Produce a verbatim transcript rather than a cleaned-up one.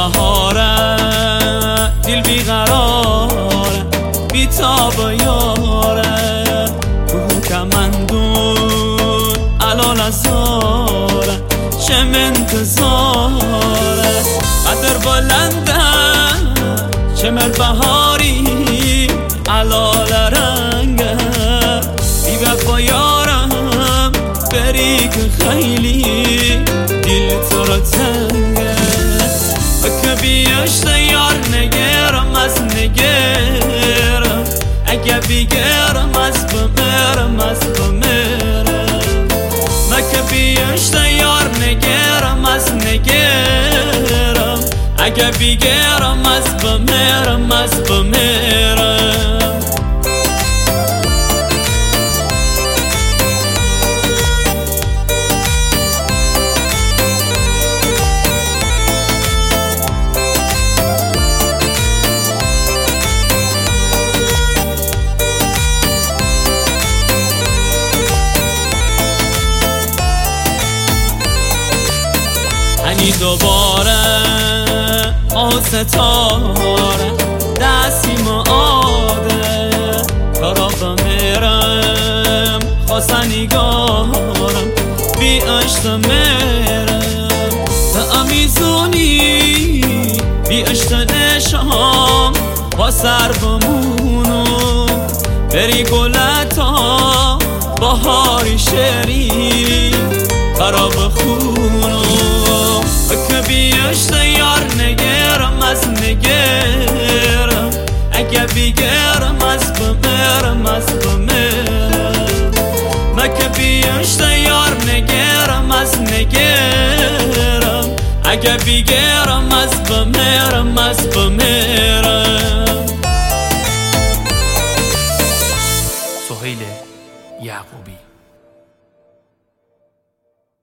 بهاره دل بیقراره بی تاب و یاره روح کمندون علال ازاره چه منتظاره قدر بلنده چمر بهاری علال رنگه بی وفا یارم بری که خیلی دل تو رو تنگه و که بیاشت یار نگرم از نگرم اگه بیگرم از بمیرم از بمیرم و که بیاشت یار نگرم از نگرم اگه بیگرم از بمیرم از بمیرم هنی دوباره آه ستاره دستیم آده کارا بمیرم خواستن نگارم بی اشت میرم به امیزونی بی اشت نشام با سر بمونم بری گلتا بهاری شری کارا بخونم که بیاشت یار نگرم از نگرم اگه بیگرم از بمیرم از بمیرم مکه بیاشت یار نگرم از نگرم اگه بیگرم از بمیرم از بمیرم. سهیل یعقوبی.